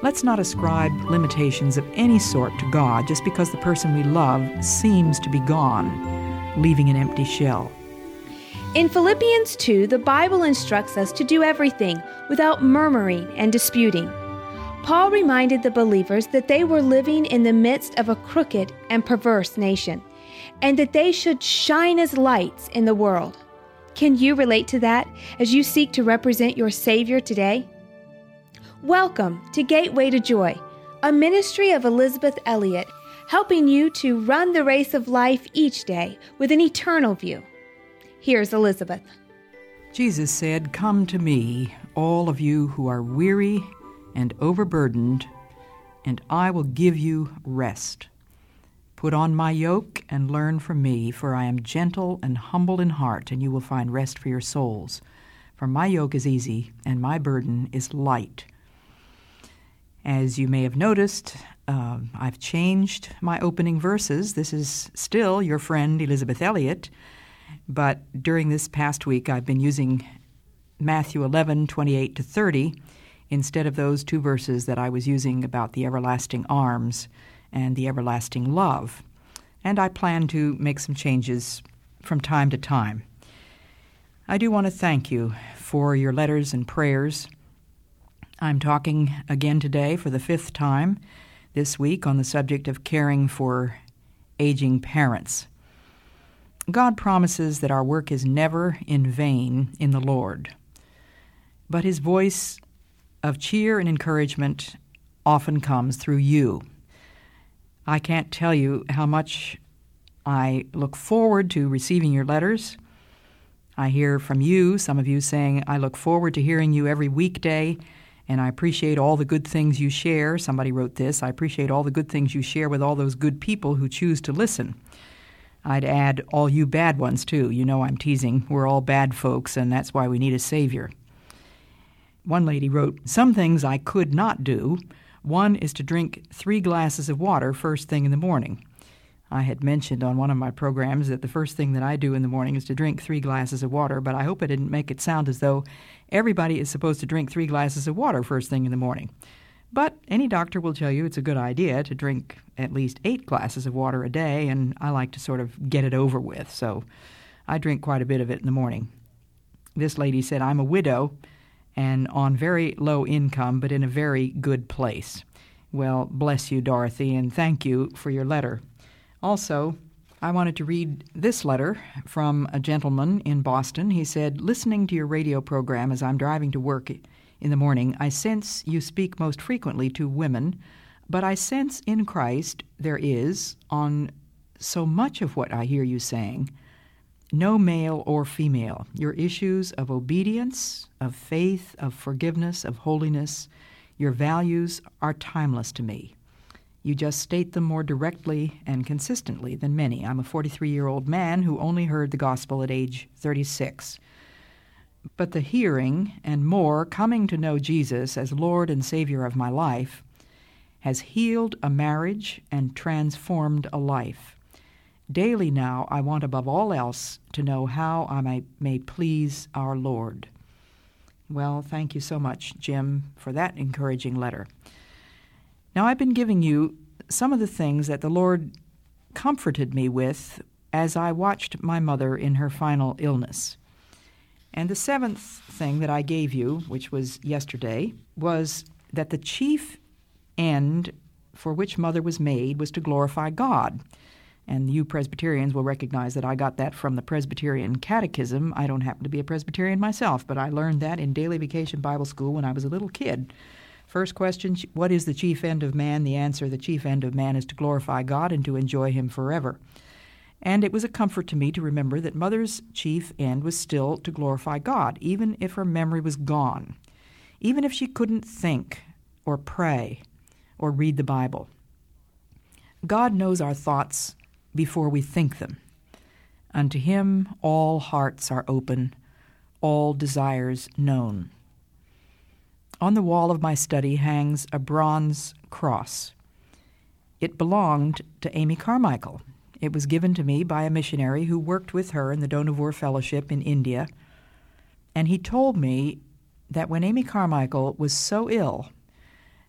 Let's not ascribe limitations of any sort to God just because the person we love seems to be gone, leaving an empty shell. In Philippians 2, the Bible instructs us to do everything without murmuring and disputing. Paul reminded the believers that they were living in the midst of a crooked and perverse nation, and that they should shine as lights in the world. Can you relate to that as you seek to represent your Savior today? Welcome to Gateway to Joy, a ministry of Elizabeth Elliot, helping you to run the race of life each day with an eternal view. Here's Elizabeth. Jesus said, "Come to me, all of you who are weary and overburdened, and I will give you rest. Put on my yoke and learn from me, for I am gentle and humble in heart, and you will find rest for your souls. For my yoke is easy, and my burden is light." As you may have noticed, I've changed my opening verses. This is still your friend Elizabeth Elliot, but during this past week I've been using Matthew 11:28-30 instead of those two verses that I was using about the everlasting arms and the everlasting love. And I plan to make some changes from time to time. I do want to thank you for your letters and prayers. I'm talking again today for the 5th time this week on the subject of caring for aging parents. God promises that our work is never in vain in the Lord, but His voice of cheer and encouragement often comes through you. I can't tell you how much I look forward to receiving your letters. I hear from you, some of you saying, "I look forward to hearing you every weekday, and I appreciate all the good things you share." Somebody wrote this, "I appreciate all the good things you share with all those good people who choose to listen." I'd add all you bad ones, too. You know I'm teasing. We're all bad folks, and that's why we need a Savior. One lady wrote, "Some things I could not do. One is to drink 3 glasses of water first thing in the morning." I had mentioned on one of my programs that the first thing that I do in the morning is to drink 3 glasses of water, but I hope I didn't make it sound as though everybody is supposed to drink 3 glasses of water first thing in the morning. But any doctor will tell you it's a good idea to drink at least 8 glasses of water a day, and I like to sort of get it over with, so I drink quite a bit of it in the morning. This lady said, "I'm a widow and on very low income, but in a very good place." Well, bless you, Dorothy, and thank you for your letter. Also, I wanted to read this letter from a gentleman in Boston. He said, "Listening to your radio program as I'm driving to work in the morning, I sense you speak most frequently to women, but I sense in Christ there is, on so much of what I hear you saying, no male or female. Your issues of obedience, of faith, of forgiveness, of holiness, your values are timeless to me. You just state them more directly and consistently than many. I'm a 43-year-old man who only heard the gospel at age 36. But the hearing and more coming to know Jesus as Lord and Savior of my life has healed a marriage and transformed a life. Daily now, I want above all else to know how I may please our Lord." Well, thank you so much, Jim, for that encouraging letter. Now, I've been giving you some of the things that the Lord comforted me with as I watched my mother in her final illness. And the 7th thing that I gave you, which was yesterday, was that the chief end for which Mother was made was to glorify God. And you Presbyterians will recognize that I got that from the Presbyterian Catechism. I don't happen to be a Presbyterian myself, but I learned that in Daily Vacation Bible School when I was a little kid. First question, what is the chief end of man? The answer, the chief end of man is to glorify God and to enjoy Him forever. And it was a comfort to me to remember that Mother's chief end was still to glorify God, even if her memory was gone, even if she couldn't think or pray or read the Bible. God knows our thoughts before we think them. Unto Him all hearts are open, all desires known. On the wall of my study hangs a bronze cross. It belonged to Amy Carmichael. It was given to me by a missionary who worked with her in the Dohnavur Fellowship in India, and he told me that when Amy Carmichael was so ill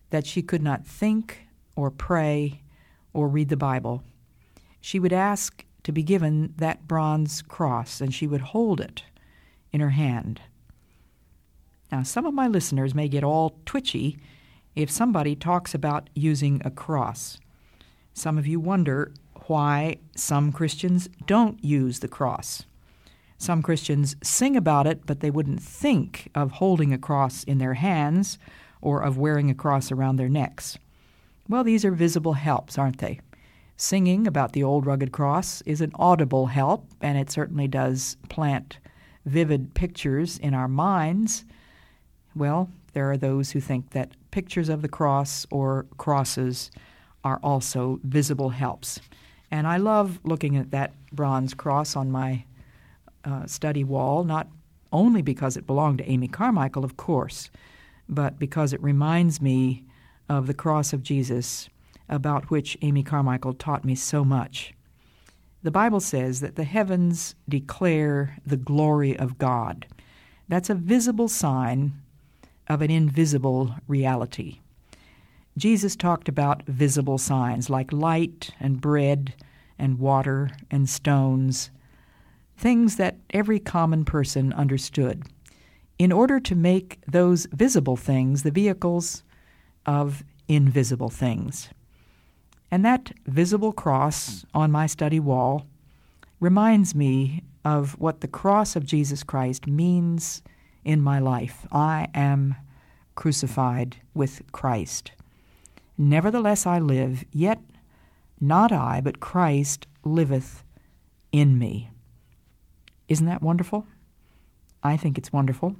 that she could not think or pray or read the Bible, she would ask to be given that bronze cross, and she would hold it in her hand. Now, some of my listeners may get all twitchy if somebody talks about using a cross. Some of you wonder why some Christians don't use the cross. Some Christians sing about it, but they wouldn't think of holding a cross in their hands or of wearing a cross around their necks. Well, these are visible helps, aren't they? Singing about the old rugged cross is an audible help, and it certainly does plant vivid pictures in our minds. Well, there are those who think that pictures of the cross or crosses are also visible helps. And I love looking at that bronze cross on my study wall, not only because it belonged to Amy Carmichael, of course, but because it reminds me of the cross of Jesus, about which Amy Carmichael taught me so much. The Bible says that the heavens declare the glory of God. That's a visible sign of an invisible reality. Jesus talked about visible signs like light and bread and water and stones, things that every common person understood, in order to make those visible things the vehicles of invisible things. And that visible cross on my study wall reminds me of what the cross of Jesus Christ means in my life. I am crucified with Christ. Nevertheless I live, yet not I, but Christ liveth in me. Isn't that wonderful? I think it's wonderful.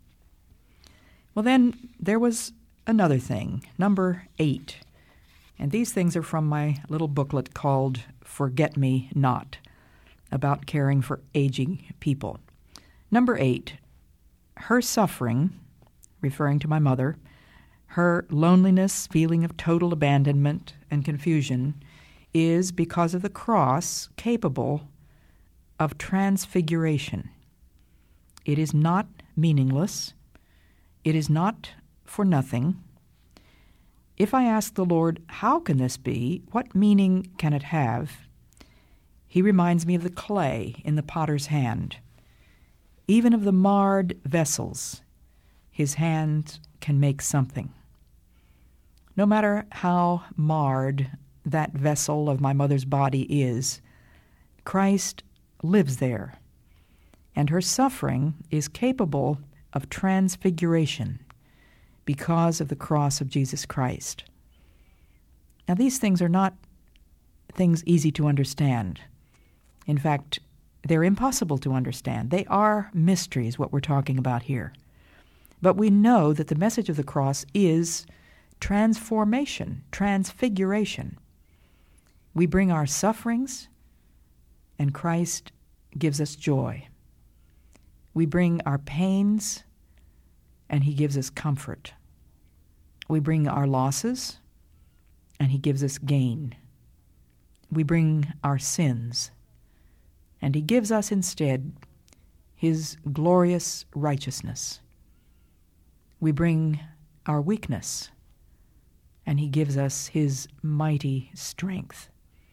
Well, then there was another thing, number 8. And these things are from my little booklet called Forget Me Not, about caring for aging people. Number 8, her suffering, referring to my mother, her loneliness, feeling of total abandonment and confusion, is because of the cross capable of transfiguration. It is not meaningless. It is not for nothing. If I ask the Lord, how can this be? What meaning can it have? He reminds me of the clay in the potter's hand. Even of the marred vessels, his hand can make something. No matter how marred that vessel of my mother's body is, Christ lives there, and her suffering is capable of transfiguration because of the cross of Jesus Christ. Now, these things are not things easy to understand. In fact, they're impossible to understand. They are mysteries, what we're talking about here. But we know that the message of the cross is transformation, transfiguration. We bring our sufferings, and Christ gives us joy. We bring our pains, and he gives us comfort. We bring our losses, and he gives us gain. We bring our sins, and he gives us instead his glorious righteousness. We bring our weakness, and he gives us his mighty strength.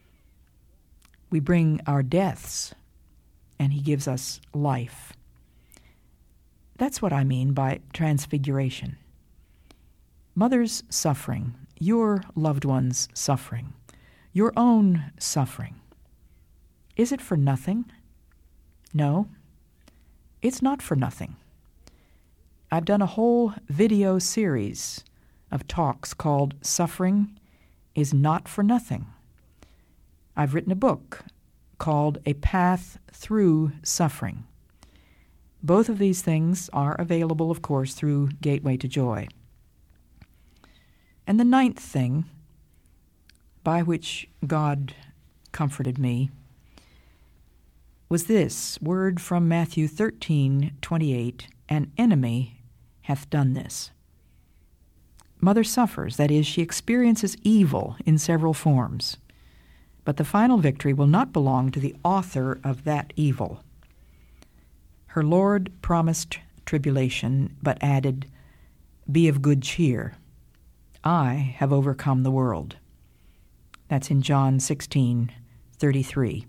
We bring our deaths, and he gives us life. That's what I mean by transfiguration. Mother's suffering, your loved one's suffering, your own suffering. Is it for nothing? No, it's not for nothing. I've done a whole video series of talks called Suffering is Not for Nothing. I've written a book called A Path Through Suffering. Both of these things are available, of course, through Gateway to Joy. And the 9th thing by which God comforted me was this word from Matthew 13:28, "An enemy hath done this." Mother suffers, that is, she experiences evil in several forms. But the final victory will not belong to the author of that evil. Her Lord promised tribulation, but added, "Be of good cheer. I have overcome the world. That's in John 16:33.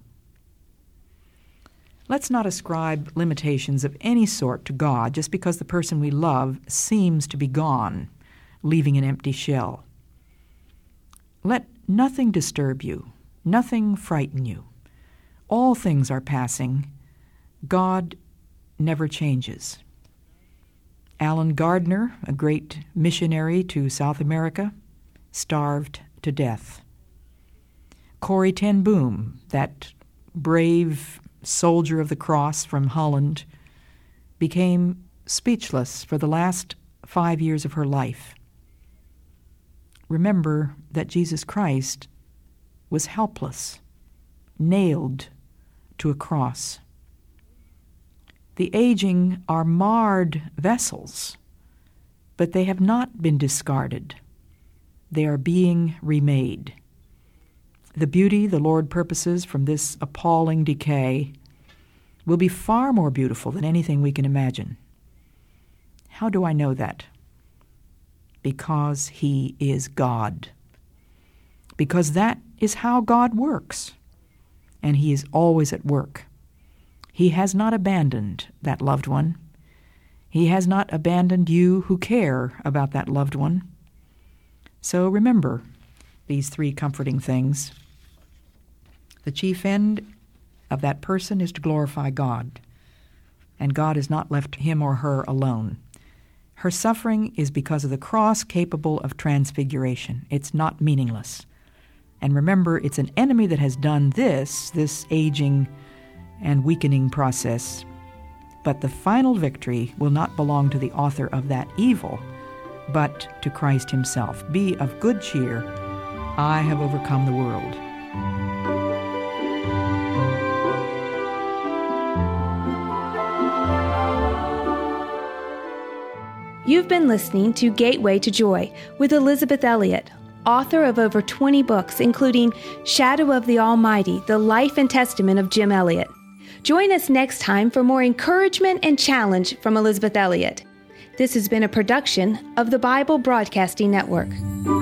Let's not ascribe limitations of any sort to God just because the person we love seems to be gone, leaving an empty shell. Let nothing disturb you, nothing frighten you. All things are passing. God never changes. Alan Gardner, a great missionary to South America, starved to death. Corrie ten Boom, that brave soldier of the cross from Holland, became speechless for the last 5 years of her life. Remember that Jesus Christ was helpless, nailed to a cross. The aging are marred vessels, but they have not been discarded. They are being remade. The beauty the Lord purposes from this appalling decay will be far more beautiful than anything we can imagine. How do I know that? Because He is God. Because that is how God works, and He is always at work. He has not abandoned that loved one. He has not abandoned you who care about that loved one. So remember these 3 comforting things. The chief end of that person is to glorify God, and God has not left him or her alone. Her suffering is because of the cross capable of transfiguration. It's not meaningless. And remember, it's an enemy that has done this aging and weakening process. But the final victory will not belong to the author of that evil, but to Christ Himself. Be of good cheer. I have overcome the world. You've been listening to Gateway to Joy with Elisabeth Elliot, author of over 20 books, including Shadow of the Almighty, The Life and Testament of Jim Elliot. Join us next time for more encouragement and challenge from Elisabeth Elliot. This has been a production of the Bible Broadcasting Network.